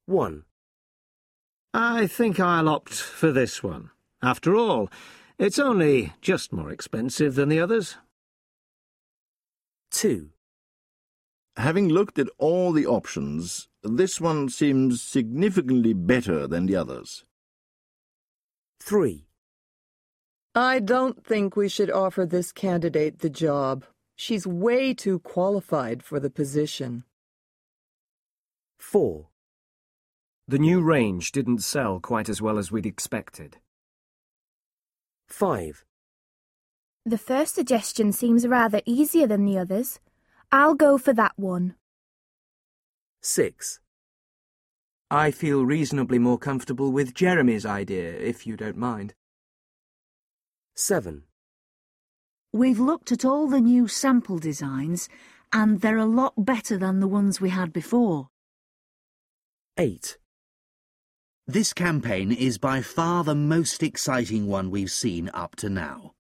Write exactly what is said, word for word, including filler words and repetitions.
one. I think I'll opt for this one. After all, it's only just more expensive than the others. two. Having looked at all the options, this one seems significantly better than the others. three. I don't think we should offer this candidate the job. She's way too qualified for the position. four. The new range didn't sell quite as well as we'd expected. five. The first suggestion seems rather easier than the others. I'll go for that one. six. I feel reasonably more comfortable with Jeremy's idea, if you don't mind. seven. We've looked at all the new sample designs, and they're a lot better than the ones we had before. eight. This campaign is by far the most exciting one we've seen up to now.